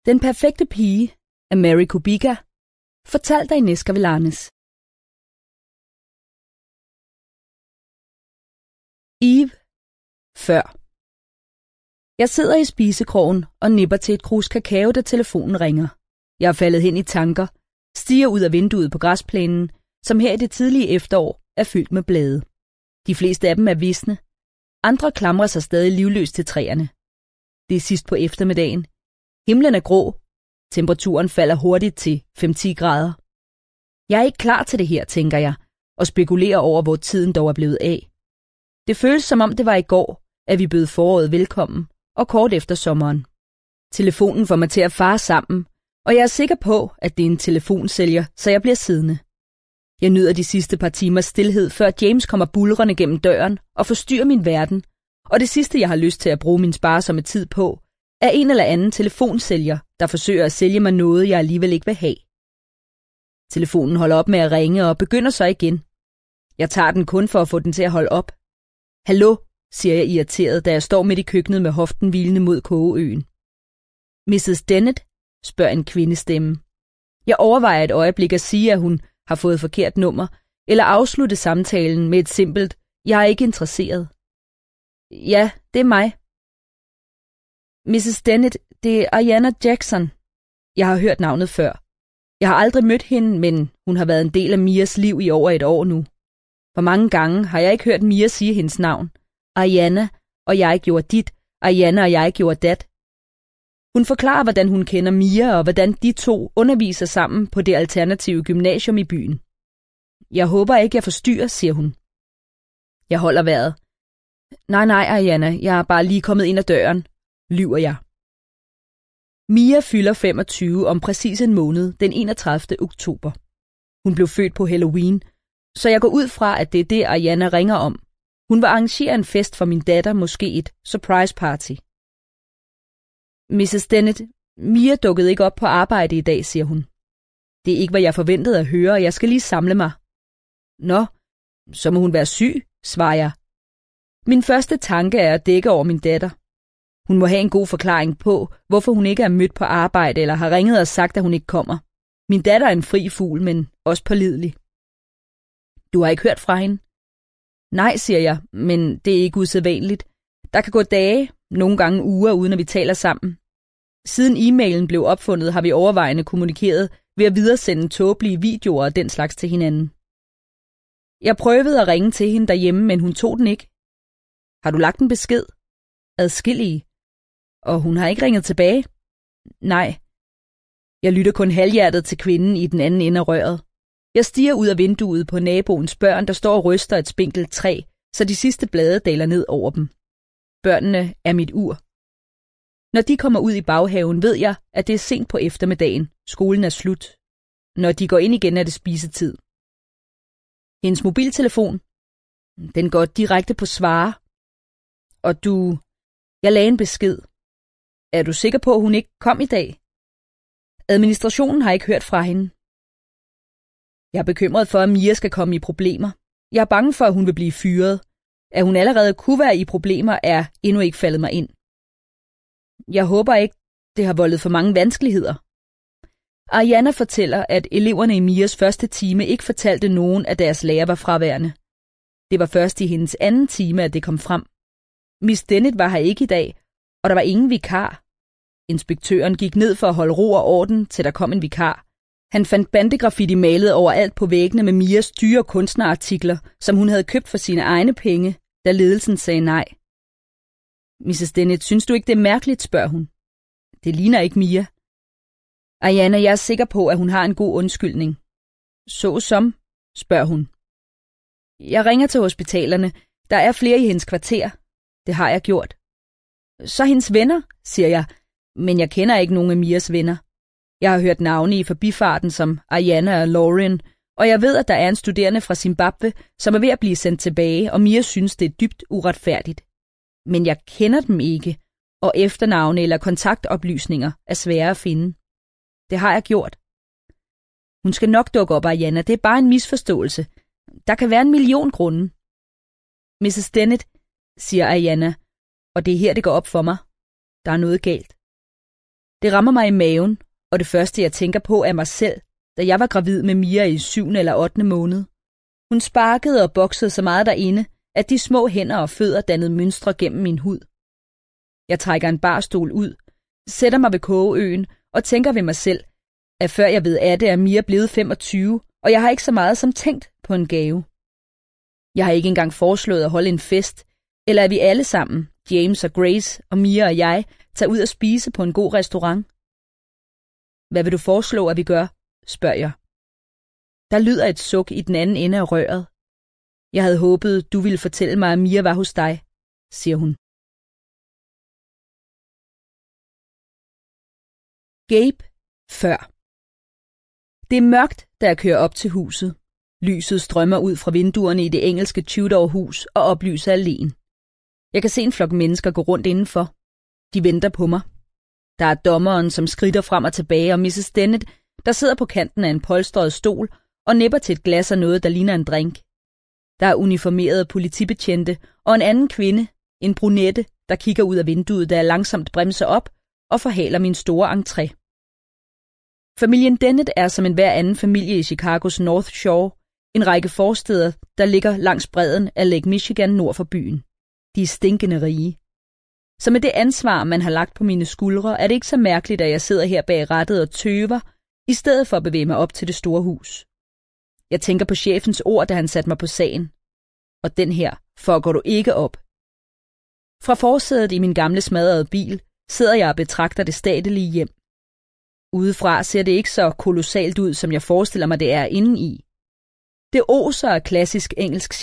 Den perfekte pige af Mary Kubica, fortalt af Inés Gavilanes. Eve. Før. Jeg sidder i spisekrogen og nipper til et krus kakao, da telefonen ringer. Jeg er faldet hen i tanker, stiger ud af vinduet på græsplænen, som her i det tidlige efterår er fyldt med blade. De fleste af dem er visne. Andre klamrer sig stadig livløst til træerne. Det er sidst på eftermiddagen. Himlen er grå. Temperaturen falder hurtigt til 5-10 grader. Jeg er ikke klar til det her, tænker jeg, og spekulerer over, hvor tiden dog er blevet af. Det føles som om det var i går, at vi bød foråret velkommen, og kort efter sommeren. Telefonen får mig til at fare sammen, og jeg er sikker på, at det er en telefonsælger, så jeg bliver siddende. Jeg nyder de sidste par timers stilhed, før James kommer bulrende gennem døren og forstyrrer min verden, og det sidste, jeg har lyst til at bruge min sparsomme tid på, er en eller anden telefonsælger, der forsøger at sælge mig noget, jeg alligevel ikke vil have. Telefonen holder op med at ringe og begynder så igen. Jeg tager den kun for at få den til at holde op. Hallo, siger jeg irriteret, da jeg står midt i køkkenet med hoften hvilende mod kogeøen. Mrs. Dennett, spørger en kvindestemme. Jeg overvejer et øjeblik at sige, at hun har fået forkert nummer, eller afslutte samtalen med et simpelt, jeg er ikke interesseret. Ja, det er mig. Mrs. Dennett, det er Ayanna Jackson. Jeg har hørt navnet før. Jeg har aldrig mødt hende, men hun har været en del af Mias liv i over et år nu. Hvor mange gange har jeg ikke hørt Mia sige hendes navn? Ayanna, og jeg gjorde dit, Ayanna og jeg gjorde dat. Hun forklarer, hvordan hun kender Mia, og hvordan de to underviser sammen på det alternative gymnasium i byen. Jeg håber ikke, jeg forstyrrer, siger hun. Jeg holder vejret. Nej, Ayanna, jeg er bare lige kommet ind ad døren, lyver jeg. Mia fylder 25 om præcis en måned, den 31. oktober. Hun blev født på Halloween, så jeg går ud fra, at det er det, Ayanna ringer om. Hun vil arrangere en fest for min datter, måske et surprise party. Mrs. Dennett, Mia dukkede ikke op på arbejde i dag, siger hun. Det er ikke, hvad jeg forventede at høre, og jeg skal lige samle mig. Nå, så må hun være syg, svarer jeg. Min første tanke er at dække over min datter. Hun må have en god forklaring på, hvorfor hun ikke er mødt på arbejde eller har ringet og sagt, at hun ikke kommer. Min datter er en fri fugl, men også pålidelig. Du har ikke hørt fra hende? Nej, siger jeg, men det er ikke usædvanligt. Der kan gå dage, nogle gange uger, uden at vi taler sammen. Siden e-mailen blev opfundet, har vi overvejende kommunikeret ved at videresende tåbelige videoer og den slags til hinanden. Jeg prøvede at ringe til hende derhjemme, men hun tog den ikke. Har du lagt en besked? Adskillige. Og hun har ikke ringet tilbage? Nej. Jeg lytter kun halvhjertet til kvinden i den anden ende af røret. Jeg stiger ud af vinduet på naboens børn, der står og ryster et spinkelt træ, så de sidste blade daler ned over dem. Børnene er mit ur. Når de kommer ud i baghaven, ved jeg, at det er sent på eftermiddagen. Skolen er slut. Når de går ind igen, er det spisetid. Hendes mobiltelefon, den går direkte på svare. Og jeg lagde en besked. Er du sikker på, at hun ikke kom i dag? Administrationen har ikke hørt fra hende. Jeg er bekymret for, at Mia skal komme i problemer. Jeg er bange for, at hun vil blive fyret. At hun allerede kunne være i problemer, er endnu ikke faldet mig ind. Jeg håber ikke, det har voldet for mange vanskeligheder. Ayanna fortæller, at eleverne i Mias første time ikke fortalte nogen, at deres lærer var fraværende. Det var først i hendes anden time, at det kom frem. Miss Dennett var her ikke i dag, og der var ingen vikar. Inspektøren gik ned for at holde ro og orden, til der kom en vikar. Han fandt bandegraffiti malet overalt på væggene med Mias dyre kunstnerartikler, som hun havde købt for sine egne penge, da ledelsen sagde nej. Mrs. Dennett, synes du ikke, det er mærkeligt, spørger hun. Det ligner ikke Mia. Ayanna, jeg er sikker på, at hun har en god undskyldning. Såsom, spørger hun. Jeg ringer til hospitalerne. Der er flere i hendes kvarter. Det har jeg gjort. Så hendes venner, siger jeg, men jeg kender ikke nogen af Mias venner. Jeg har hørt navne i forbifarten som Ayanna og Lauren, og jeg ved, at der er en studerende fra Zimbabwe, som er ved at blive sendt tilbage, og Mia synes, det er dybt uretfærdigt. Men jeg kender dem ikke, og efternavne eller kontaktoplysninger er svære at finde. Det har jeg gjort. Hun skal nok dukke op, Ayanna. Det er bare en misforståelse. Der kan være 1.000.000 grunde. Mrs. Dennett, siger Ayanna, og det er her, det går op for mig. Der er noget galt. Det rammer mig i maven, og det første jeg tænker på er mig selv, da jeg var gravid med Mia i 7. eller 8. måned. Hun sparkede og boksede så meget derinde, at de små hænder og fødder dannede mønstre gennem min hud. Jeg trækker en barstol ud, sætter mig ved kogeøen og tænker ved mig selv, at før jeg ved af det, er Mia blevet 25, og jeg har ikke så meget som tænkt på en gave. Jeg har ikke engang foreslået at holde en fest, eller at vi alle sammen, James og Grace og Mia og jeg, tager ud og spise på en god restaurant. Hvad vil du foreslå, at vi gør? Spørger jeg. Der lyder et suk i den anden ende af røret. Jeg havde håbet, du ville fortælle mig, at Mia var hos dig, siger hun. Gabe før. Det er mørkt, da jeg kører op til huset. Lyset strømmer ud fra vinduerne i det engelske Tudor-hus og oplyser alléen. Jeg kan se en flok mennesker gå rundt indenfor. De venter på mig. Der er dommeren, som skritter frem og tilbage, og Mrs. Dennett, der sidder på kanten af en polstret stol og nipper til et glas af noget, der ligner en drink. Der er uniformerede politibetjente og en anden kvinde, en brunette, der kigger ud af vinduet, da jeg langsomt bremser op og forhaler min store entré. Familien Dennett er som enhver anden familie i Chicagos North Shore, en række forstæder, der ligger langs bredden af Lake Michigan nord for byen. De er stinkende rige. Så med det ansvar, man har lagt på mine skuldre, er det ikke så mærkeligt, at jeg sidder her bag rattet og tøver, i stedet for at bevæge mig op til det store hus. Jeg tænker på chefens ord, da han satte mig på sagen. Og den her går du ikke op. Fra forsædet i min gamle smadrede bil sidder jeg og betragter det statelige hjem. Udefra ser det ikke så kolossalt ud, som jeg forestiller mig, det er indeni. Det oser af klassisk engelsk